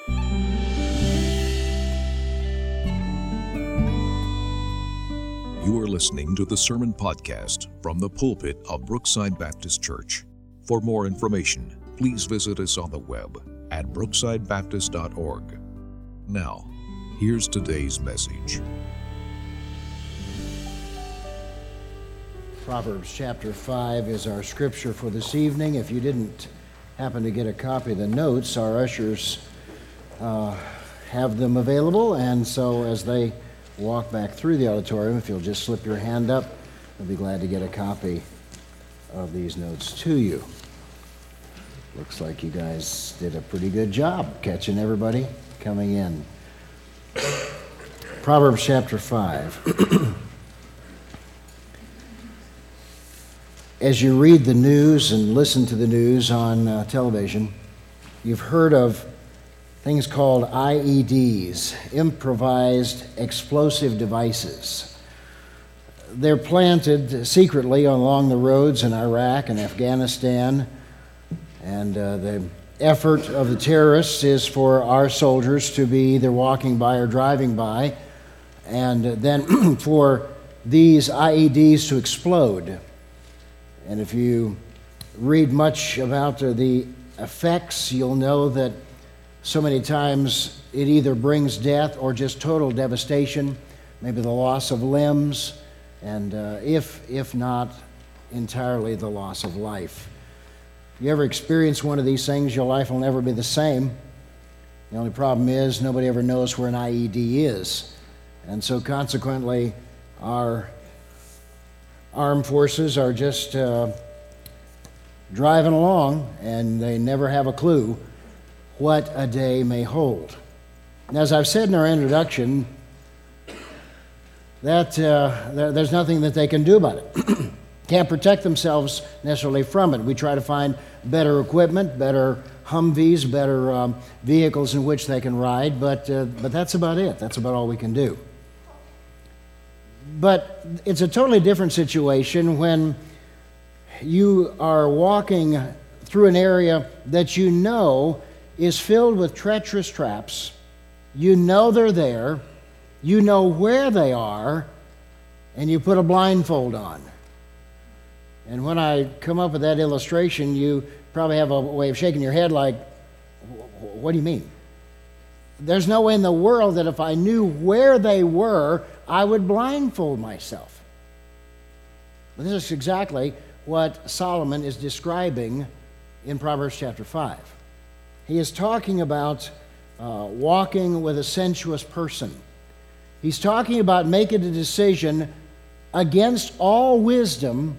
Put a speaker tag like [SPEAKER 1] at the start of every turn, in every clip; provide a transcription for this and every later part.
[SPEAKER 1] You are listening to the Sermon Podcast from the pulpit of Brookside Baptist Church. For more information, please visit us on the web at brooksidebaptist.org. Now, here's today's message.
[SPEAKER 2] Proverbs chapter 5 is our scripture for this evening. If you didn't happen to get a copy of the notes, our ushers have them available, and so as they walk back through the auditorium, if you'll just slip your hand up, I'll be glad to get a copy of these notes to you. Looks like you guys did a pretty good job catching everybody coming in. Proverbs chapter 5. As you read the news and listen to the news on television, you've heard of things called IEDs, improvised explosive devices. They're planted secretly along the roads in Iraq and Afghanistan, and the effort of the terrorists is for our soldiers to be either walking by or driving by, and then for these IEDs to explode. And if you read much about the effects, you'll know that so many times it either brings death or just total devastation, maybe the loss of limbs, and if not entirely the loss of life. If you ever experience one of these things, your life will never be the same. The only problem is nobody ever knows where an IED is. And so consequently, our armed forces are just driving along, and they never have a clue what a day may hold. And as I've said in our introduction, that there's nothing that they can do about it. Can't protect themselves necessarily from it. We try to find better equipment, better Humvees, better vehicles in which they can ride, but that's about it. That's about all we can do. But it's a totally different situation when you are walking through an area that you know is filled with treacherous traps. You know they're there, you know where they are, and you put a blindfold on. And when I come up with that illustration, you probably have a way of shaking your head like, what do you mean? There's no way in the world that if I knew where they were, I would blindfold myself. But this is exactly what Solomon is describing in Proverbs chapter 5. He is talking about walking with a sensuous person. He's talking about making a decision against all wisdom,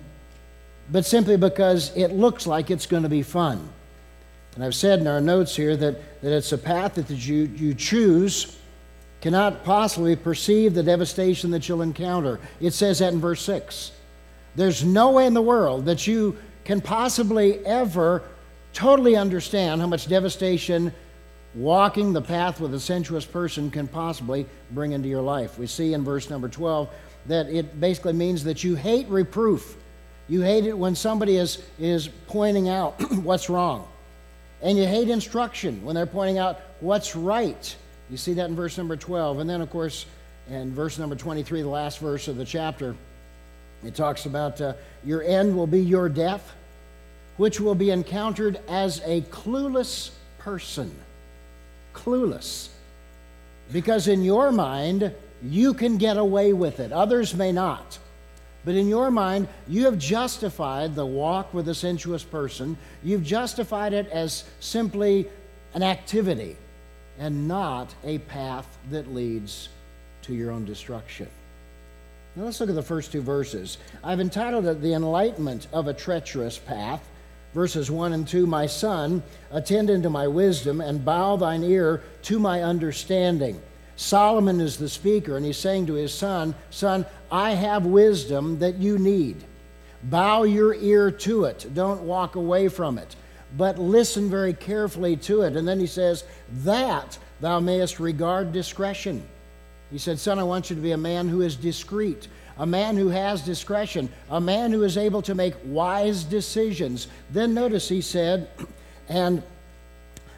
[SPEAKER 2] but simply because it looks like it's going to be fun. And I've said in our notes here that it's a path that you choose cannot possibly perceive the devastation that you'll encounter. It says that in verse 6. There's no way in the world that you can possibly ever totally understand how much devastation walking the path with a sensuous person can possibly bring into your life. We see in verse number 12 that it basically means that you hate reproof. You hate it when somebody is pointing out what's wrong. And you hate instruction when they're pointing out what's right. You see that in verse number 12. And then, of course, in verse number 23, the last verse of the chapter, it talks about your end will be your death, which will be encountered as a clueless person. Clueless. Because in your mind, you can get away with it. Others may not. But in your mind, you have justified the walk with a sensuous person. You've justified it as simply an activity and not a path that leads to your own destruction. Now let's look at the first two verses. I've entitled it The Enlightenment of a Treacherous Path. Verses 1 and 2, My son, attend unto my wisdom and bow thine ear to my understanding. Solomon is the speaker, and he's saying to his son, Son, I have wisdom that you need. Bow your ear to it. Don't walk away from it, but listen very carefully to it. And then he says, that thou mayest regard discretion. He said, Son, I want you to be a man who is discreet, a man who has discretion, a man who is able to make wise decisions. Then notice he said, and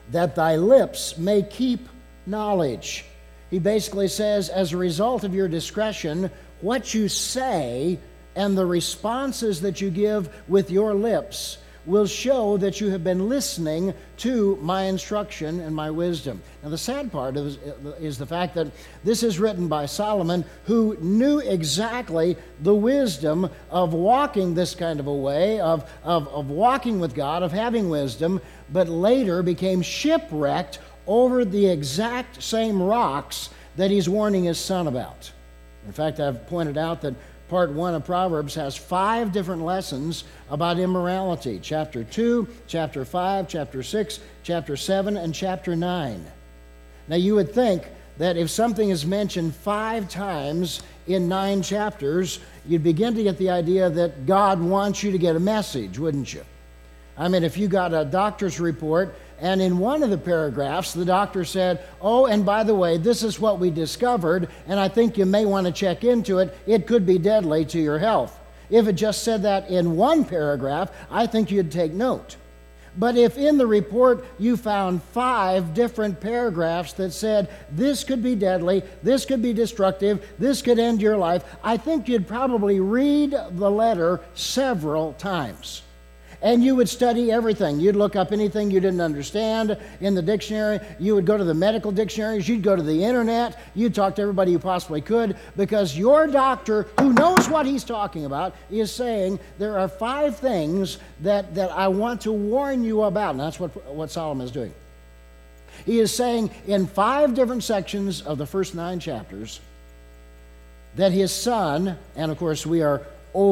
[SPEAKER 2] that thy lips may keep knowledge. He basically says, as a result of your discretion, what you say and the responses that you give with your lips will show that you have been listening to my instruction and my wisdom. Now, the sad part is the fact that this is written by Solomon, who knew exactly the wisdom of walking this kind of a way, of walking with God, of having wisdom, but later became shipwrecked over the exact same rocks that he's warning his son about. In fact, I've pointed out that Part 1 of Proverbs has 5 different lessons about immorality. Chapter 2, Chapter 5, Chapter 6, Chapter 7, and Chapter 9. Now, you would think that if something is mentioned 5 times in 9 chapters, you'd begin to get the idea that God wants you to get a message, wouldn't you? I mean, if you got a doctor's report, and in one of the paragraphs, the doctor said, oh, and by the way, this is what we discovered, and I think you may want to check into it. It could be deadly to your health. If it just said that in one paragraph, I think you'd take note. But if in the report you found 5 different paragraphs that said, this could be deadly, this could be destructive, this could end your life, I think you'd probably read the letter several times. And you would study everything. You'd look up anything you didn't understand in the dictionary. You would go to the medical dictionaries. You'd go to the internet. You'd talk to everybody you possibly could, because your doctor, who knows what he's talking about, is saying there are 5 things that I want to warn you about. And that's what Solomon is doing. He is saying in 5 different sections of the first 9 chapters that his son, and of course we are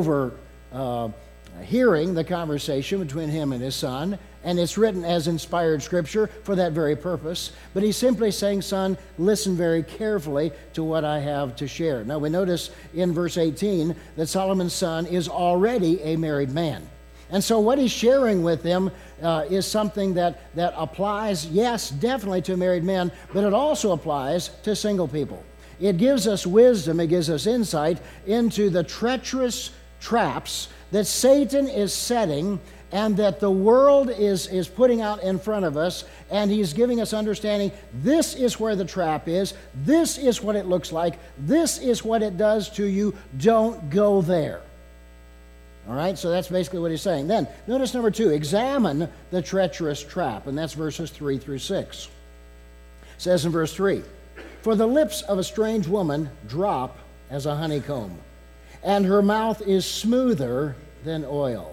[SPEAKER 2] hearing the conversation between him and his son, and it's written as inspired scripture for that very purpose. But he's simply saying, son, listen very carefully to what I have to share. Now, we notice in verse 18 that Solomon's son is already a married man. And so what he's sharing with them is something that applies, yes, definitely to married men, but it also applies to single people. It gives us wisdom, it gives us insight into the treacherous traps that Satan is setting and that the world is putting out in front of us, and he's giving us understanding, this is where the trap is, this is what it looks like, this is what it does to you, don't go there. All right, so that's basically what he's saying. Then, notice number 2, examine the treacherous trap, and that's verses 3 through 6. It says in verse 3, for the lips of a strange woman drop as a honeycomb, and her mouth is smoother than oil,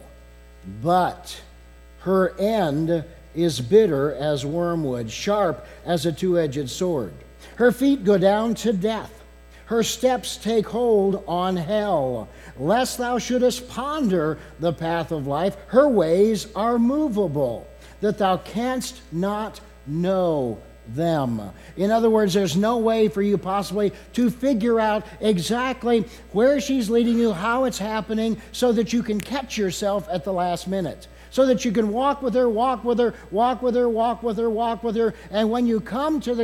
[SPEAKER 2] but her end is bitter as wormwood, sharp as a two-edged sword. Her feet go down to death. Her steps take hold on hell. Lest thou shouldest ponder the path of life, her ways are movable, that thou canst not know them. In other words, there's no way for you possibly to figure out exactly where she's leading you, how it's happening, so that you can catch yourself at the last minute. So that you can walk with her, walk with her, walk with her, walk with her, walk with her, and when you come to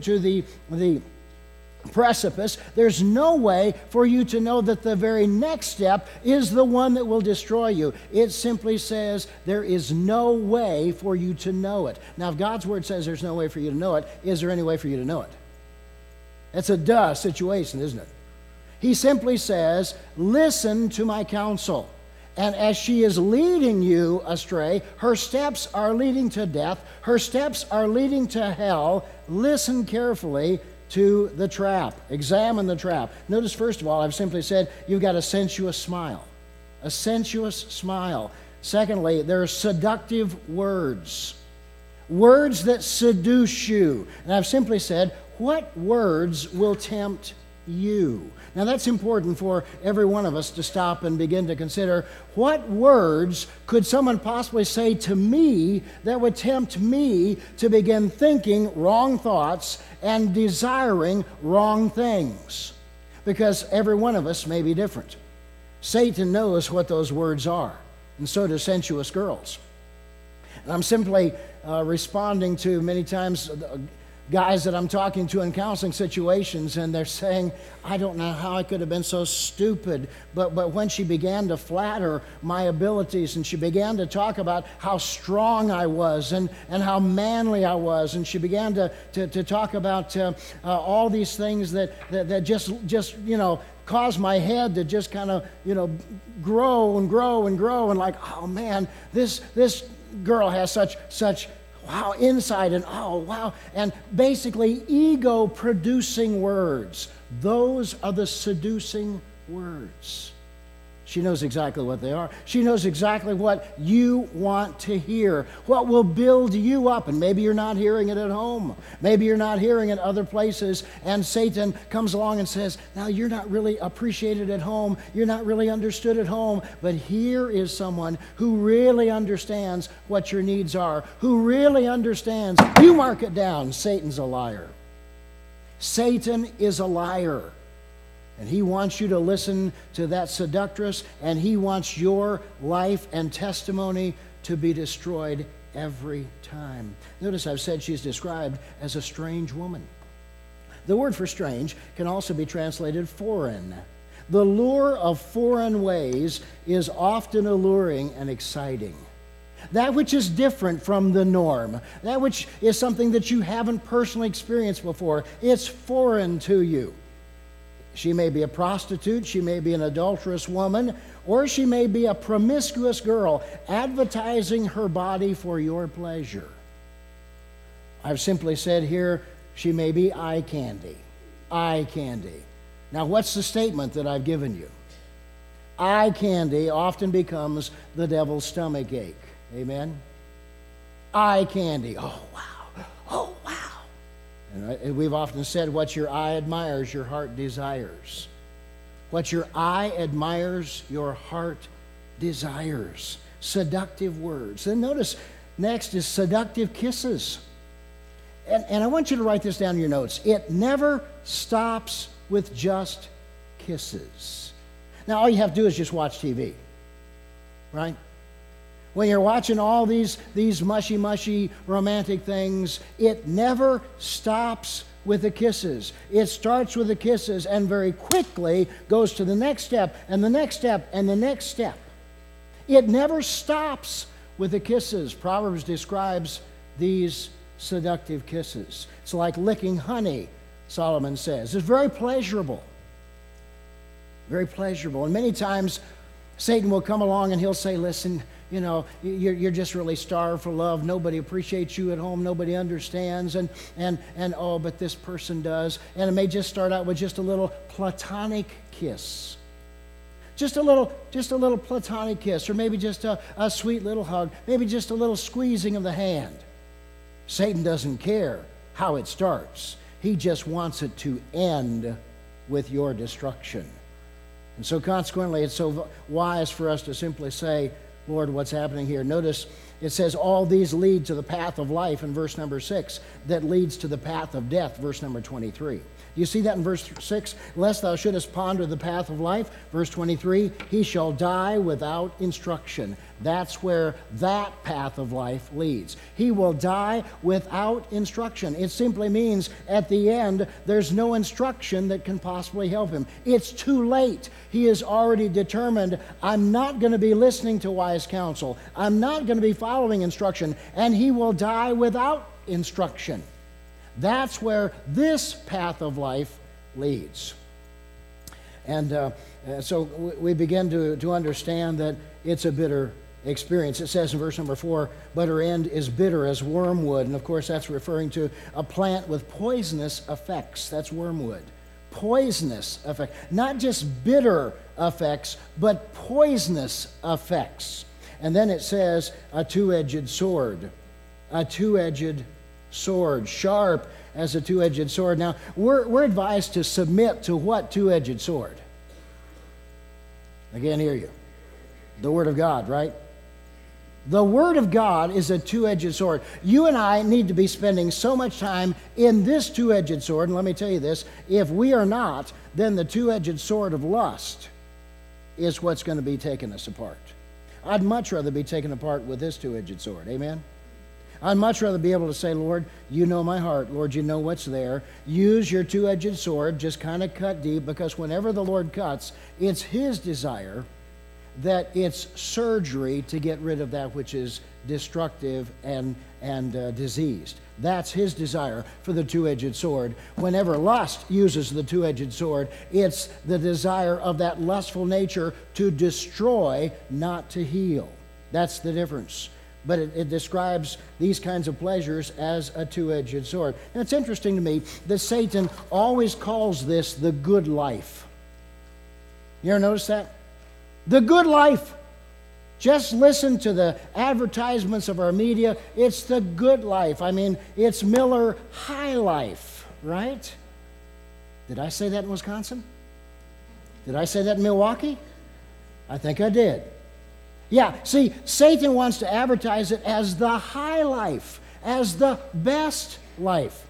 [SPEAKER 2] the precipice, there's no way for you to know that the very next step is the one that will destroy you. It simply says there is no way for you to know it. Now, if God's word says there's no way for you to know it, is there any way for you to know it? That's a duh situation, isn't it? He simply says, listen to my counsel. And as she is leading you astray, her steps are leading to death, her steps are leading to hell. Listen carefully to the trap. Examine the trap. Notice, first of all, I've simply said you've got a sensuous smile. A sensuous smile. Secondly, there are seductive words. Words that seduce you. And I've simply said, what words will tempt you? Now that's important for every one of us to stop and begin to consider, what words could someone possibly say to me that would tempt me to begin thinking wrong thoughts and desiring wrong things? Because every one of us may be different. Satan knows what those words are, and so do sensuous girls. And I'm simply responding to many times guys that I'm talking to in counseling situations, and they're saying, I don't know how I could have been so stupid. But when she began to flatter my abilities, and she began to talk about how strong I was and how manly I was, and she began to talk about all these things that just caused my head to just kind of, grow and grow and grow, and like, oh man, this girl has such wow, insight, and oh, wow. And basically, ego-producing words. Those are the seducing words. She knows exactly what they are. She knows exactly what you want to hear, what will build you up. And maybe you're not hearing it at home. Maybe you're not hearing it other places. And Satan comes along and says, now you're not really appreciated at home. You're not really understood at home. But here is someone who really understands what your needs are, who really understands. You mark it down. Satan's a liar. Satan is a liar. And he wants you to listen to that seductress, and he wants your life and testimony to be destroyed every time. Notice I've said she's described as a strange woman. The word for strange can also be translated foreign. The lure of foreign ways is often alluring and exciting. That which is different from the norm, that which is something that you haven't personally experienced before, it's foreign to you. She may be a prostitute, she may be an adulterous woman, or she may be a promiscuous girl advertising her body for your pleasure. I've simply said here, she may be eye candy. Eye candy. Now, what's the statement that I've given you? Eye candy often becomes the devil's stomach ache. Amen? Eye candy. Oh, wow. Oh, wow. And we've often said, what your eye admires, your heart desires. What your eye admires, your heart desires. Seductive words. Then notice, next is seductive kisses. And I want you to write this down in your notes. It never stops with just kisses. Now, all you have to do is just watch TV, right? When you're watching all these mushy romantic things, it never stops with the kisses. It starts with the kisses and very quickly goes to the next step and the next step and the next step. It never stops with the kisses. Proverbs describes these seductive kisses. It's like licking honey, Solomon says. It's very pleasurable. Very pleasurable. And many times Satan will come along and he'll say, listen, you're just really starved for love. Nobody appreciates you at home. Nobody understands. And oh, but this person does. And it may just start out with just a little platonic kiss. Just a little platonic kiss, or maybe just a sweet little hug. Maybe just a little squeezing of the hand. Satan doesn't care how it starts. He just wants it to end with your destruction. And so consequently, it's so wise for us to simply say, Lord, what's happening here? Notice it says all these lead to the path of life in verse number 6, that leads to the path of death, verse number 23. Do you see that in verse 6? Lest thou shouldest ponder the path of life, verse 23, he shall die without instruction. That's where that path of life leads. He will die without instruction. It simply means at the end, there's no instruction that can possibly help him. It's too late. He is already determined, I'm not going to be listening to wise counsel. I'm not going to be following instruction. And he will die without instruction. That's where this path of life leads. And so we begin to understand that it's a bitter experience. It says in verse number 4, but her end is bitter as wormwood. And of course, that's referring to a plant with poisonous effects. That's wormwood. Poisonous effects. Not just bitter effects, but poisonous effects. And then it says a two-edged sword. A two-edged sword. Sharp as a two-edged sword. Now, we're advised to submit to what two-edged sword? I can't hear you. The Word of God, right? The Word of God is a two-edged sword. You and I need to be spending so much time in this two-edged sword, and let me tell you this, if we are not, then the two-edged sword of lust is what's going to be taking us apart. I'd much rather be taken apart with this two-edged sword, amen? I'd much rather be able to say, Lord, you know my heart. Lord, you know what's there. Use your two-edged sword, just kind of cut deep, because whenever the Lord cuts, it's his desire that it's surgery to get rid of that which is destructive and diseased. That's his desire for the two-edged sword. Whenever lust uses the two-edged sword, it's the desire of that lustful nature to destroy, not to heal. That's the difference. But it describes these kinds of pleasures as a two-edged sword. And it's interesting to me that Satan always calls this the good life. You ever notice that? The good life. Just listen to the advertisements of our media. It's the good life. I mean, it's Miller High Life, right? Did I say that in Wisconsin? Did I say that in Milwaukee? I think I did. Yeah, see, Satan wants to advertise it as the high life, as the best life.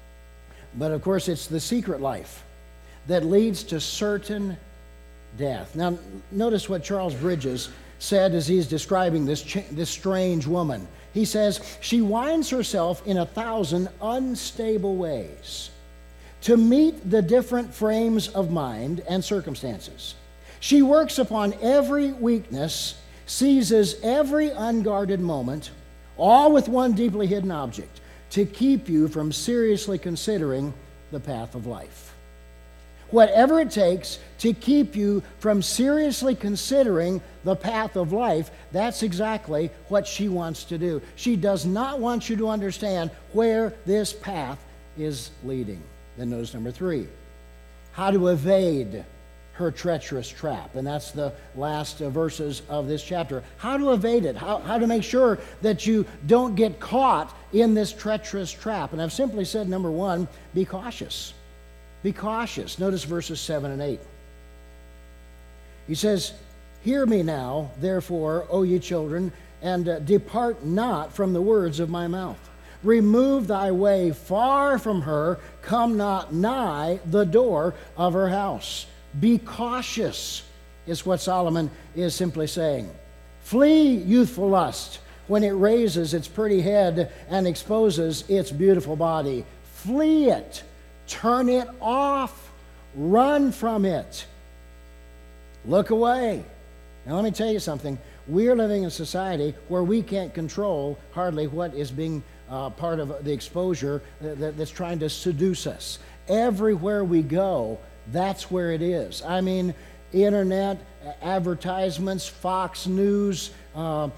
[SPEAKER 2] But of course, it's the secret life that leads to certain death. Now, notice what Charles Bridges said as he's describing this strange woman. He says, she winds herself in 1,000 unstable ways to meet the different frames of mind and circumstances. She works upon every weakness, seizes every unguarded moment, all with one deeply hidden object, to keep you from seriously considering the path of life. Whatever it takes to keep you from seriously considering the path of life, that's exactly what she wants to do. She does not want you to understand where this path is leading. Then notice number 3, how to evade her treacherous trap. And that's the last verses of this chapter. How to evade it, how to make sure that you don't get caught in this treacherous trap. And I've simply said, number 1, be cautious. Be cautious. Notice verses 7 and 8. He says, hear me now, therefore, O ye children, and depart not from the words of my mouth. Remove thy way far from her, come not nigh the door of her house. Be cautious, is what Solomon is simply saying. Flee youthful lust when it raises its pretty head and exposes its beautiful body. Flee it. Turn it off. Run from it. Look away. Now let me tell you something. We're living in a society where we can't control hardly what is being part of the exposure that's trying to seduce us. Everywhere we go, that's where it is. I mean, internet, advertisements, Fox News, what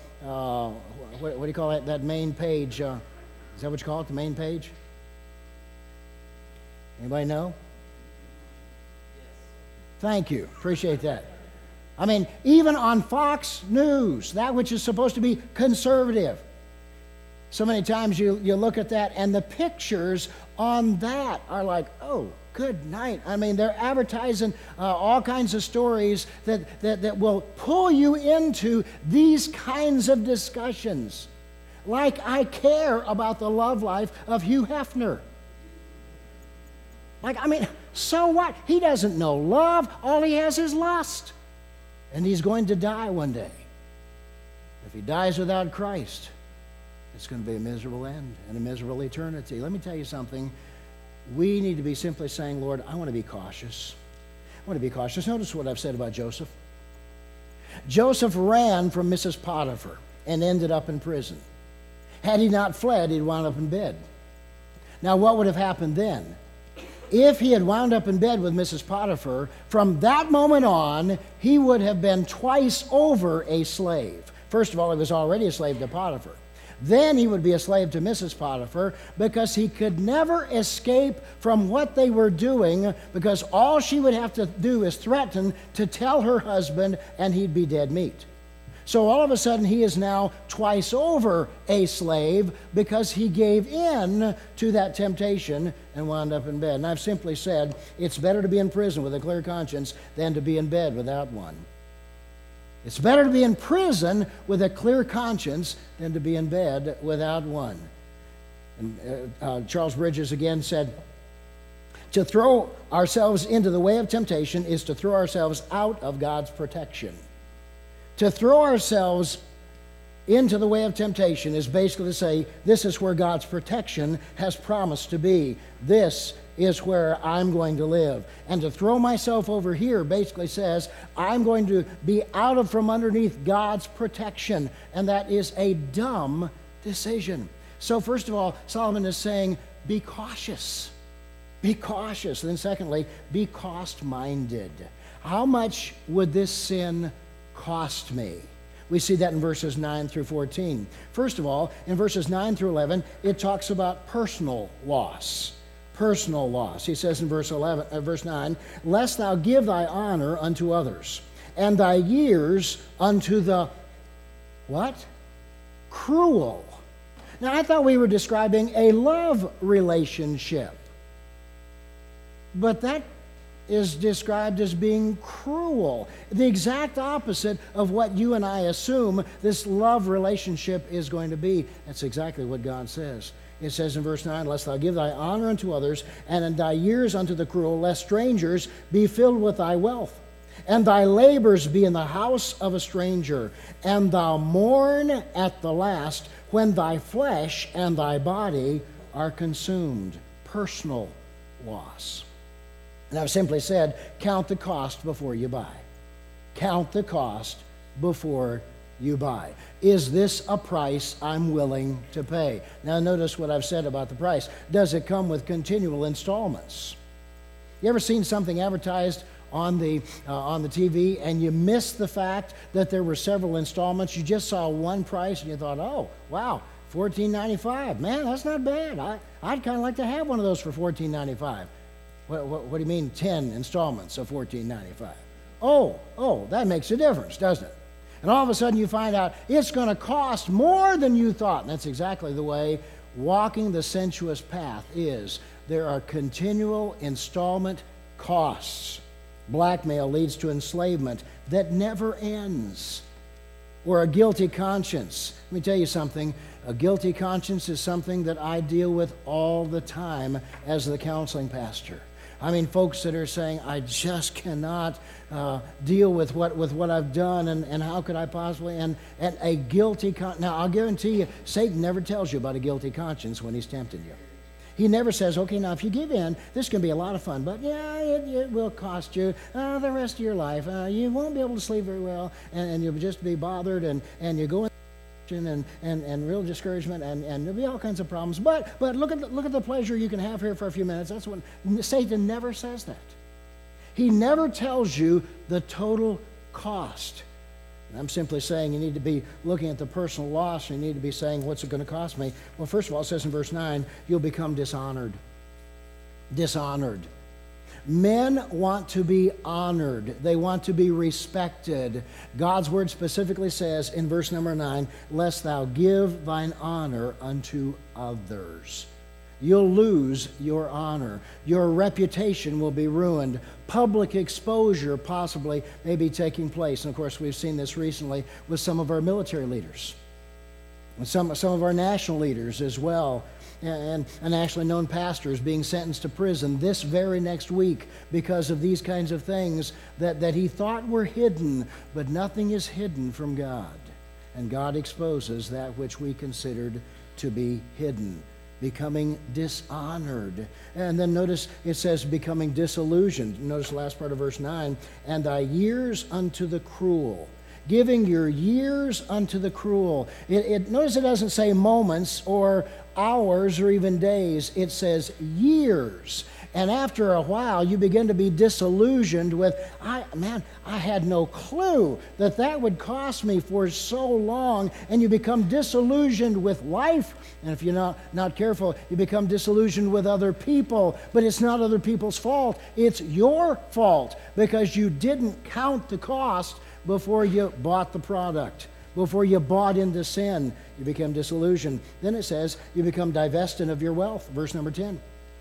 [SPEAKER 2] do you call that main page? Is that what you call it, the main page? Anybody know? Yes. Thank you. Appreciate that. I mean, even on Fox News, that which is supposed to be conservative, so many times you look at that and the pictures on that are like, oh, good night. I mean, they're advertising all kinds of stories that will pull you into these kinds of discussions. Like I care about the love life of Hugh Hefner. Like, I mean, so what? He doesn't know love. All he has is lust. And he's going to die one day. If he dies without Christ, it's going to be a miserable end and a miserable eternity. Let me tell you something. We need to be simply saying, Lord, I want to be cautious. I want to be cautious. Notice what I've said about Joseph. Joseph ran from Mrs. Potiphar and ended up in prison. Had he not fled, he'd wound up in bed. Now, what would have happened then? If he had wound up in bed with Mrs. Potiphar, from that moment on, he would have been twice over a slave. First of all, he was already a slave to Potiphar. Then he would be a slave to Mrs. Potiphar because he could never escape from what they were doing, because all she would have to do is threaten to tell her husband and he'd be dead meat. So all of a sudden he is now twice over a slave because he gave in to that temptation and wound up in bed. And I've simply said it's better to be in prison with a clear conscience than to be in bed without one. It's better to be in prison with a clear conscience than to be in bed without one. And Charles Bridges again said, to throw ourselves into the way of temptation is to throw ourselves out of God's protection. To throw ourselves into the way of temptation is basically to say, this is where God's protection has promised to be. This is where I'm going to live. And to throw myself over here basically says, I'm going to be out from underneath God's protection. And that is a dumb decision. So first of all, Solomon is saying, be cautious. Be cautious. And then secondly, be cost-minded. How much would this sin cost me? We see that in verses 9 through 14. First of all, in verses 9 through 11, it talks about personal loss. Personal loss. He says in verse 9, lest thou give thy honor unto others, and thy years unto the, what? Cruel. Now, I thought we were describing a love relationship, but that is described as being cruel. The exact opposite of what you and I assume this love relationship is going to be. That's exactly what God says. It says in verse 9, lest thou give thy honor unto others, and in thy years unto the cruel, lest strangers be filled with thy wealth, and thy labors be in the house of a stranger, and thou mourn at the last, when thy flesh and thy body are consumed. Personal loss. And I've simply said, count the cost before you buy. Count the cost before you buy. Is this a price I'm willing to pay? Now notice what I've said about the price. Does it come with continual installments? You ever seen something advertised on the TV and you missed the fact that there were several installments? You just saw one price and you thought, oh, wow, $14.95. Man, that's not bad. I'd kind of like to have one of those for $14.95. What do you mean 10 installments of $14.95? Oh, that makes a difference, doesn't it? And all of a sudden you find out it's going to cost more than you thought. And that's exactly the way walking the sensuous path is. There are continual installment costs. Blackmail leads to enslavement that never ends. Or a guilty conscience. Let me tell you something. A guilty conscience is something that I deal with all the time as the counseling pastor. I mean, folks that are saying, I just cannot deal with what I've done, and how could I possibly, and a guilty conscience. Now, I'll guarantee you, Satan never tells you about a guilty conscience when he's tempting you. He never says, okay, now if you give in, this can be a lot of fun, but yeah, it will cost you the rest of your life. You won't be able to sleep very well, and you'll just be bothered, and you go in and real discouragement, and there'll be all kinds of problems. But look at the pleasure you can have here for a few minutes. That's what Satan never says that. He never tells you the total cost. And I'm simply saying you need to be looking at the personal loss, and you need to be saying, what's it going to cost me? Well, first of all, it says in verse 9, you'll become dishonored. Dishonored. Men want to be honored. They want to be respected. God's word specifically says in verse number 9, lest thou give thine honor unto others. You'll lose your honor. Your reputation will be ruined. Public exposure possibly may be taking place. And of course, we've seen this recently with some of our military leaders, and some of our national leaders as well, and nationally known pastors being sentenced to prison this very next week because of these kinds of things that he thought were hidden. But nothing is hidden from God. And God exposes that which we considered to be hidden. Becoming dishonored. And then notice it says becoming disillusioned. Notice the last part of verse 9. And thy years unto the cruel. Giving your years unto the cruel. Notice it doesn't say moments or hours or even days. It says years. And after a while, you begin to be disillusioned with, I had no clue that would cost me for so long. And you become disillusioned with life. And if you're not careful, you become disillusioned with other people. But it's not other people's fault. It's your fault because you didn't count the cost before you bought the product. Before you bought into sin, you become disillusioned. Then it says you become divested of your wealth. Verse number 10.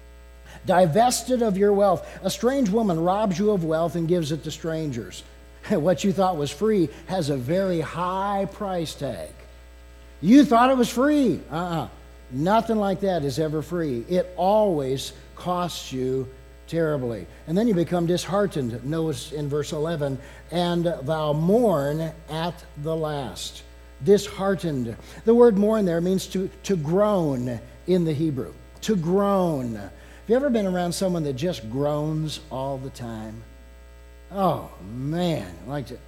[SPEAKER 2] Divested of your wealth. A strange woman robs you of wealth and gives it to strangers. What you thought was free has a very high price tag. You thought it was free. Nothing like that is ever free. It always costs you terribly. And then you become disheartened. Notice in verse 11, and thou mourn at the last. disheartened. The word mourn there means to groan in the Hebrew. To groan. Have you ever been around someone that just groans all the time? Oh, man. Like to,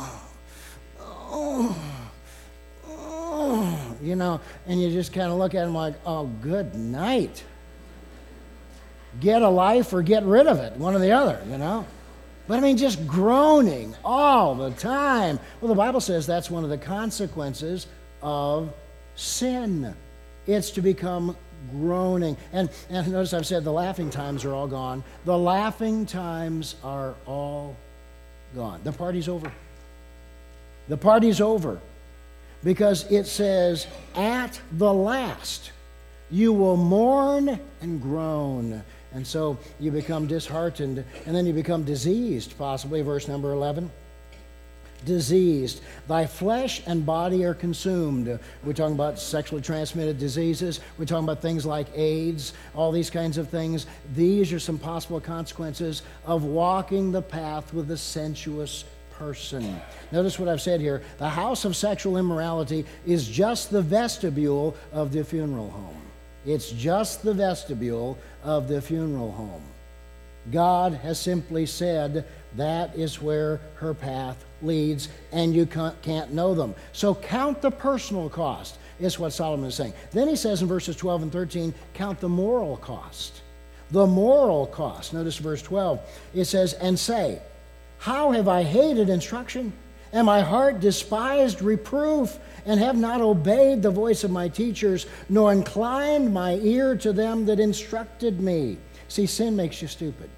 [SPEAKER 2] you know, and you just kind of look at them like, oh, good night. Get a life or get rid of it, one or the other, you know. But I mean, just groaning all the time. Well, the Bible says that's one of the consequences of sin. It's to become groaning. And notice I've said the laughing times are all gone. The laughing times are all gone. The party's over. The party's over. Because it says, at the last, you will mourn and groan. And so you become disheartened, and then you become diseased, possibly, verse number 11. Diseased. Thy flesh and body are consumed. We're talking about sexually transmitted diseases. We're talking about things like AIDS, all these kinds of things. These are some possible consequences of walking the path with a sensuous person. Notice what I've said here. The house of sexual immorality is just the vestibule of the funeral home. It's just the vestibule of the funeral home. God has simply said that is where her path leads, and you can't know them. So count the personal cost, is what Solomon is saying. Then he says in verses 12 and 13, count the moral cost. The moral cost. Notice verse 12. It says, and say, how have I hated instruction, and my heart despised reproof, and have not obeyed the voice of my teachers, nor inclined my ear to them that instructed me. See, sin makes you stupid.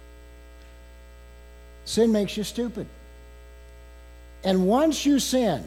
[SPEAKER 2] Sin makes you stupid. And once you sin,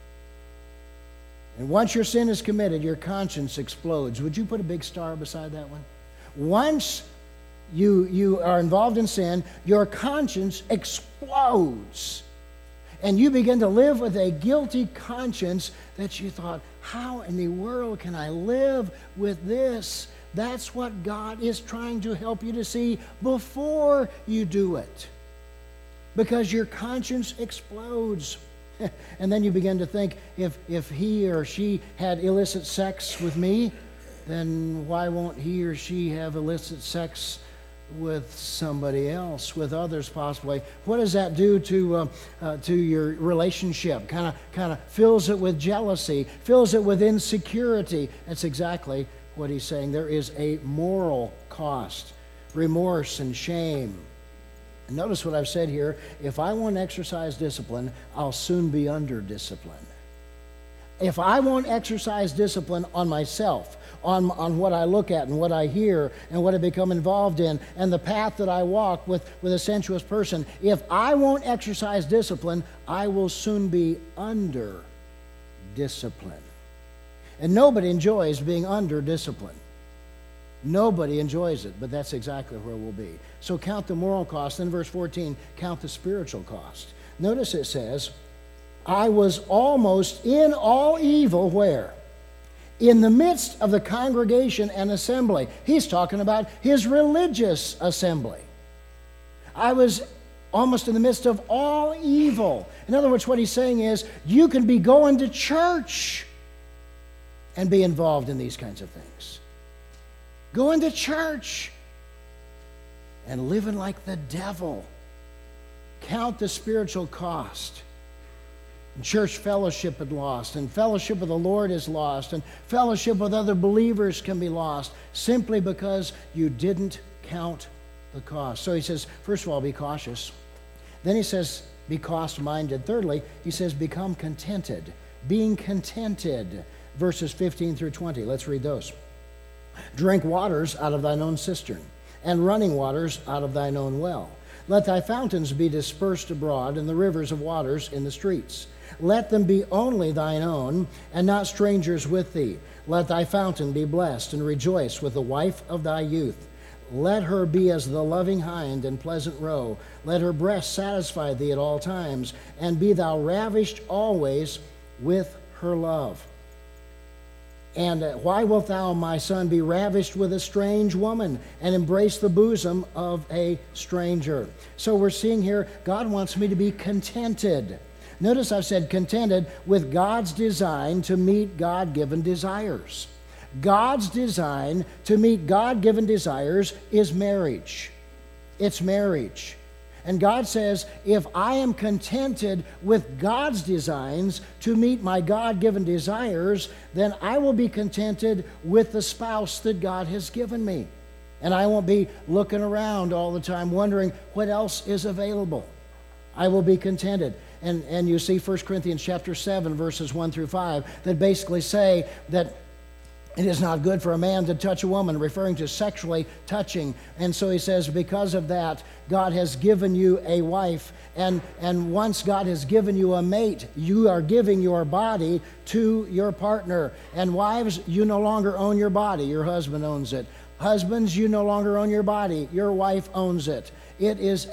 [SPEAKER 2] and once your sin is committed, your conscience explodes. Would you put a big star beside that one? Once you are involved in sin, your conscience explodes. And you begin to live with a guilty conscience that you thought, how in the world can I live with this? That's what God is trying to help you to see before you do it. Because your conscience explodes. And then you begin to think, if he or she had illicit sex with me, then why won't he or she have illicit sex with somebody else, with others possibly? What does that do to your relationship? Kind of fills it with jealousy, fills it with insecurity. That's exactly what he's saying. There is a moral cost, remorse and shame. And notice what I've said here. If I want to exercise discipline, I'll soon be under discipline. If I won't exercise discipline on myself, on what I look at and what I hear and what I become involved in and the path that I walk with a sensuous person, if I won't exercise discipline, I will soon be under discipline. And nobody enjoys being under discipline. Nobody enjoys it, but that's exactly where we'll be. So count the moral cost. Then verse 14, count the spiritual cost. Notice it says, I was almost in all evil, where? In the midst of the congregation and assembly. He's talking about his religious assembly. I was almost in the midst of all evil. In other words, what he's saying is, you can be going to church and be involved in these kinds of things. Going to church and living like the devil. Count the spiritual cost. And church fellowship is lost, and fellowship with the Lord is lost, and fellowship with other believers can be lost simply because you didn't count the cost. So he says, first of all, be cautious. Then he says, be cost-minded. Thirdly, he says, become contented. Being contented. Verses 15 through 20. Let's read those. Drink waters out of thine own cistern, and running waters out of thine own well. Let thy fountains be dispersed abroad, and the rivers of waters in the streets. Let them be only thine own, and not strangers with thee. Let thy fountain be blessed, and rejoice with the wife of thy youth. Let her be as the loving hind and pleasant roe. Let her breast satisfy thee at all times, and be thou ravished always with her love. And why wilt thou, my son, be ravished with a strange woman and embrace the bosom of a stranger? So we're seeing here, God wants me to be contented. Notice I've said contented with God's design to meet God-given desires. God's design to meet God-given desires is marriage. It's marriage. And God says, if I am contented with God's designs to meet my God-given desires, then I will be contented with the spouse that God has given me. And I won't be looking around all the time wondering what else is available. I will be contented. And you see 1 Corinthians chapter 7, verses 1 through 5, that basically say that it is not good for a man to touch a woman, referring to sexually touching. And so he says, because of that, God has given you a wife. And once God has given you a mate, you are giving your body to your partner. And wives, you no longer own your body. Your husband owns it. Husbands, you no longer own your body. Your wife owns it. It is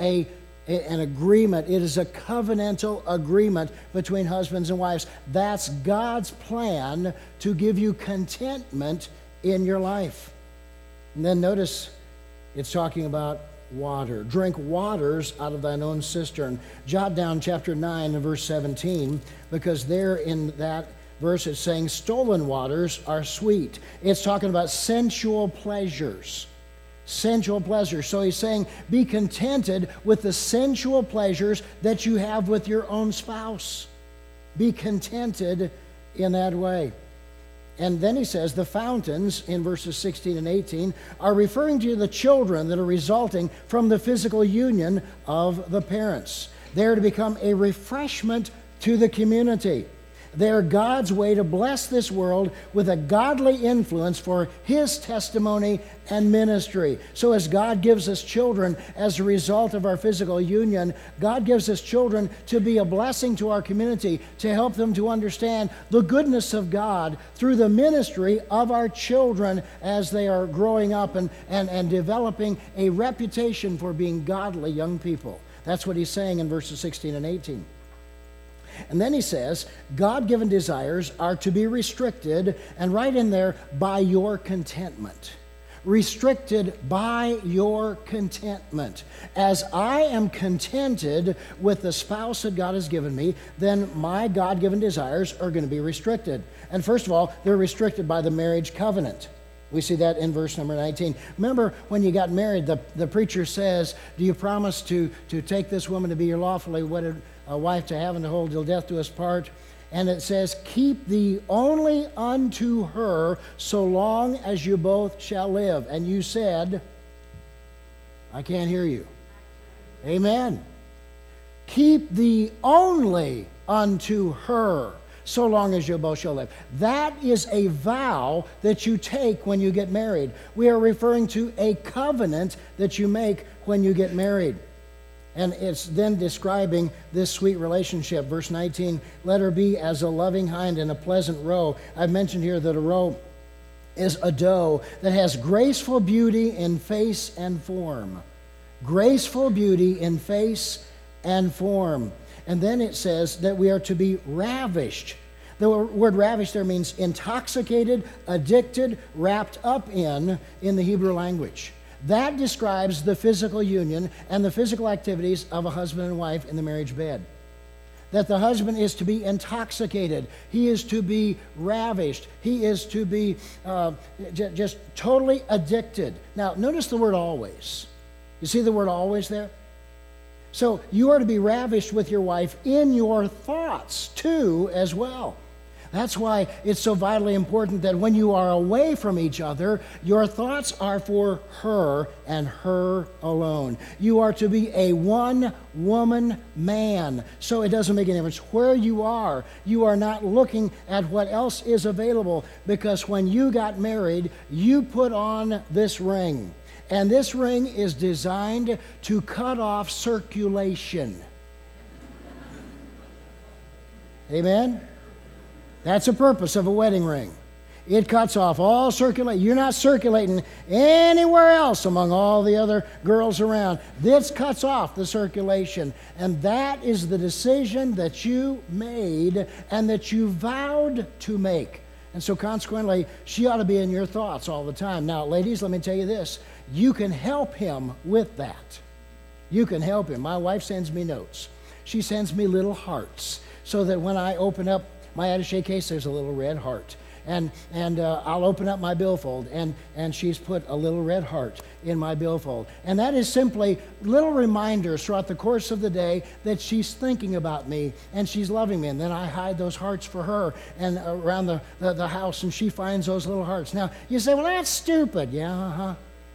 [SPEAKER 2] an agreement. It is a covenantal agreement between husbands and wives. That's God's plan to give you contentment in your life. And then notice it's talking about water. Drink waters out of thine own cistern. Jot down chapter 9 and verse 17, because there in that verse it's saying stolen waters are sweet. It's talking about sensual pleasures. Sensual pleasures. So he's saying, be contented with the sensual pleasures that you have with your own spouse. Be contented in that way. And then he says the fountains in verses 16 and 18 are referring to the children that are resulting from the physical union of the parents. They're to become a refreshment to the community. They're God's way to bless this world with a godly influence for His testimony and ministry. So as God gives us children as a result of our physical union, God gives us children to be a blessing to our community, to help them to understand the goodness of God through the ministry of our children as they are growing up and developing a reputation for being godly young people. That's what he's saying in verses 16 and 18. And then he says, God-given desires are to be restricted, and right in there, by your contentment. Restricted by your contentment. As I am contented with the spouse that God has given me, then my God-given desires are going to be restricted. And first of all, they're restricted by the marriage covenant. We see that in verse number 19. Remember when you got married, the preacher says, do you promise to take this woman to be your lawfully wedded wife to have and to hold till death do us part? And it says, keep thee only unto her so long as you both shall live. And you said, I can't hear you. Amen. Keep thee only unto her so long as you both shall live. That is a vow that you take when you get married. We are referring to a covenant that you make when you get married. And it's then describing this sweet relationship. Verse 19, let her be as a loving hind and a pleasant roe. I've mentioned here that a roe is a doe that has graceful beauty in face and form. Graceful beauty in face and form. And then it says that we are to be ravished. The word ravished there means intoxicated, addicted, wrapped up in the Hebrew language. That describes the physical union and the physical activities of a husband and wife in the marriage bed. That the husband is to be intoxicated. He is to be ravished. He is to be just totally addicted. Now, notice the word always. You see the word always there? So you are to be ravished with your wife in your thoughts too as well. That's why it's so vitally important that when you are away from each other, your thoughts are for her and her alone. You are to be a one-woman man. So it doesn't make any difference where you are. You are not looking at what else is available, because when you got married, you put on this ring. And this ring is designed to cut off circulation. Amen? That's the purpose of a wedding ring. It cuts off all circulation. You're not circulating anywhere else among all the other girls around. This cuts off the circulation. And that is the decision that you made and that you vowed to make. And so consequently, she ought to be in your thoughts all the time. Now, ladies, let me tell you this. You can help him with that. You can help him. My wife sends me notes. she sends me little hearts so that when I open up my attaché case, there's a little red heart. And I'll open up my billfold, and she's put a little red heart in my billfold. And that is simply little reminders throughout the course of the day that she's thinking about me and she's loving me. And then I hide those hearts for her and around the house, and she finds those little hearts. Now, you say, well, that's stupid. Yeah,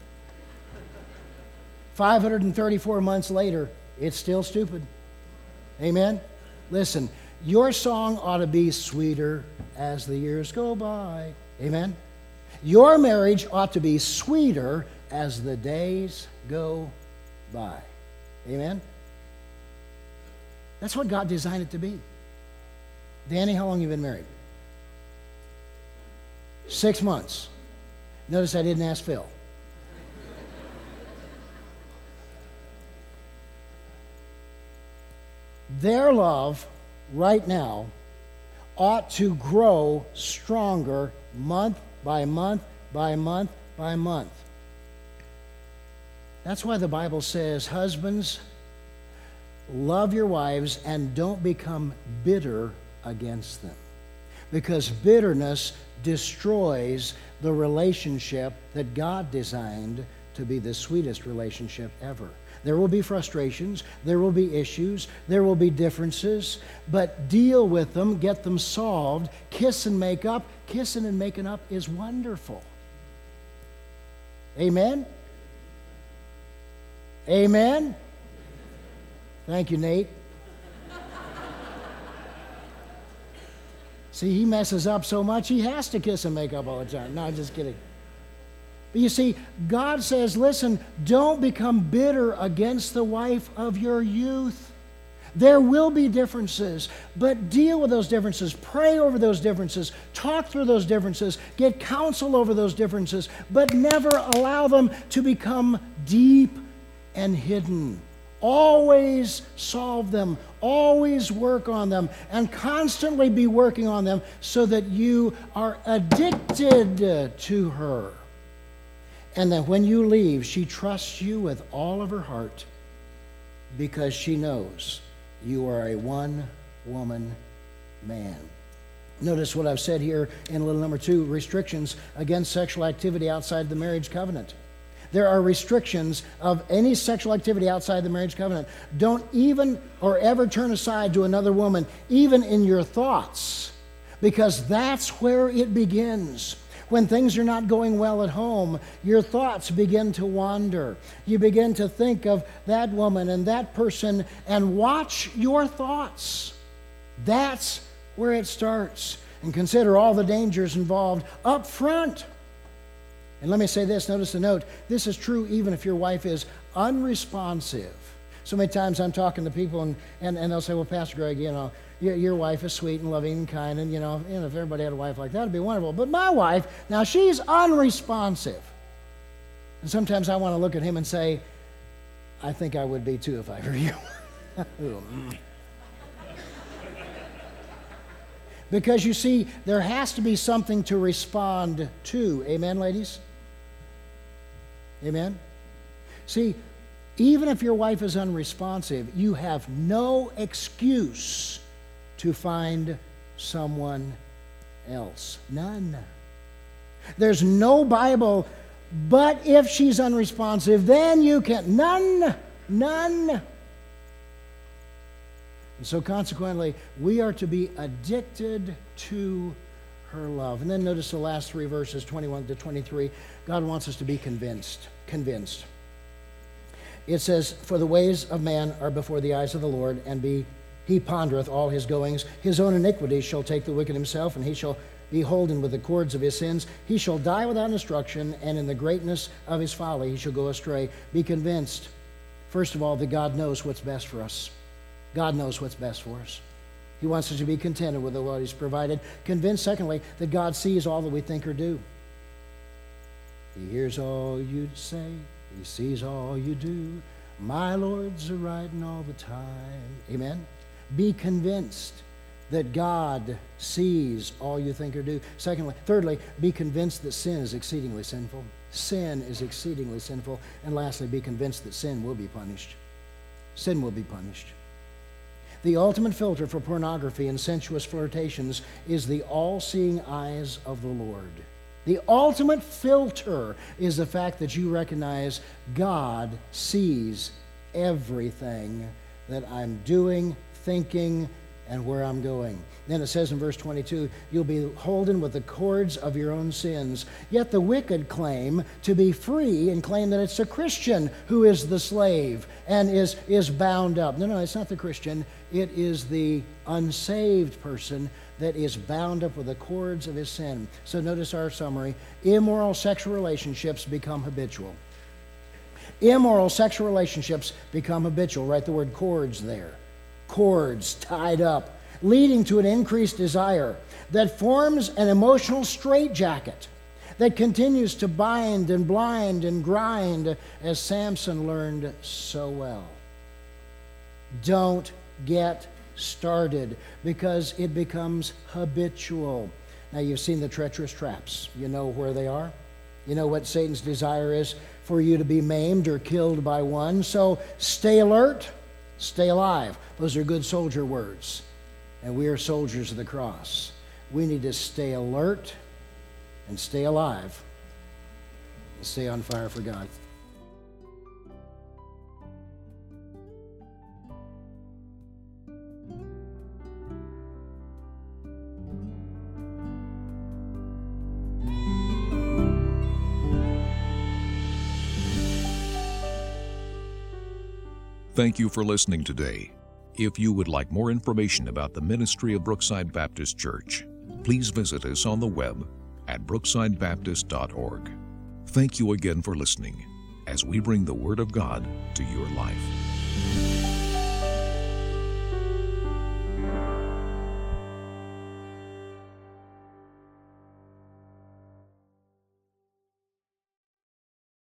[SPEAKER 2] 534 months later, it's still stupid. Amen? Listen, your song ought to be sweeter as the years go by. Amen? Your marriage ought to be sweeter as the days go by. Amen? That's what God designed it to be. Danny, how long have you been married? 6 months. Notice I didn't ask Phil. Their love right now ought to grow stronger month by month by month by month. That's why the Bible says, husbands, love your wives and don't become bitter against them. Because bitterness destroys the relationship that God designed to be the sweetest relationship ever. There will be frustrations, there will be issues, there will be differences, but deal with them, get them solved, kiss and make up. Kissing and making up is wonderful. Amen? Amen? Thank you, Nate. See, he messes up so much, he has to kiss and make up all the time. No, I'm just kidding. But you see, God says, listen, don't become bitter against the wife of your youth. There will be differences, but deal with those differences. Pray over those differences. Talk through those differences. Get counsel over those differences, but never allow them to become deep and hidden. Always solve them. Always work on them, and constantly be working on them so that you are addicted to her. And that when you leave, she trusts you with all of her heart because she knows you are a one-woman man. Notice what I've said here in little number 2, restrictions against sexual activity outside the marriage covenant. There are restrictions of any sexual activity outside the marriage covenant. Don't even or ever turn aside to another woman, even in your thoughts, because that's where it begins. When things are not going well at home, your thoughts begin to wander. You begin to think of that woman and that person, and watch your thoughts. That's where it starts. And consider all the dangers involved up front. And let me say this, notice the note. This is true even if your wife is unresponsive. So many times I'm talking to people and they'll say, well, Pastor Greg, your wife is sweet and loving and kind, and if everybody had a wife like that, it'd be wonderful. But my wife, now she's unresponsive. And sometimes I want to look at him and say, I think I would be too if I were you. Because you see, there has to be something to respond to. Amen, ladies? Amen? See, even if your wife is unresponsive, you have no excuse to find someone else. None. There's no Bible, but if she's unresponsive, then you can. None. And so consequently, we are to be addicted to her love. And then notice the last 3 verses, 21 to 23. God wants us to be convinced. It says, for the ways of man are before the eyes of the Lord, and he pondereth all his goings. His own iniquities shall take the wicked himself, and he shall be holden with the cords of his sins. He shall die without instruction, and in the greatness of his folly he shall go astray. Be convinced, first of all, that God knows what's best for us. God knows what's best for us. He wants us to be contented with what he's provided. Convinced, secondly, that God sees all that we think or do. He hears all you say. He sees all you do. My Lord's a-riding all the time. Amen? Be convinced that God sees all you think or do. Thirdly, be convinced that sin is exceedingly sinful. Sin is exceedingly sinful. And lastly, be convinced that sin will be punished. Sin will be punished. The ultimate filter for pornography and sensuous flirtations is the all-seeing eyes of the Lord. The ultimate filter is the fact that you recognize God sees everything that I'm doing, thinking, and where I'm going. Then it says in verse 22, you'll be holden with the cords of your own sins. Yet the wicked claim to be free and claim that it's a Christian who is the slave and is bound up. No, it's not the Christian. It is the unsaved person that is bound up with the cords of his sin. So notice our summary. Immoral sexual relationships become habitual. Immoral sexual relationships become habitual. Write the word cords there. Cords tied up, leading to an increased desire that forms an emotional straitjacket that continues to bind and blind and grind, as Samson learned so well. Don't get started, because it becomes habitual. Now, you've seen the treacherous traps. You know where they are. You know what Satan's desire is for you to be maimed or killed by one. So stay alert, stay alive. Those are good soldier words. And we are soldiers of the cross. We need to stay alert and stay alive and stay on fire for God.
[SPEAKER 1] Thank you for listening today. If you would like more information about the ministry of Brookside Baptist Church, please visit us on the web at brooksidebaptist.org. Thank you again for listening as we bring the Word of God to your life.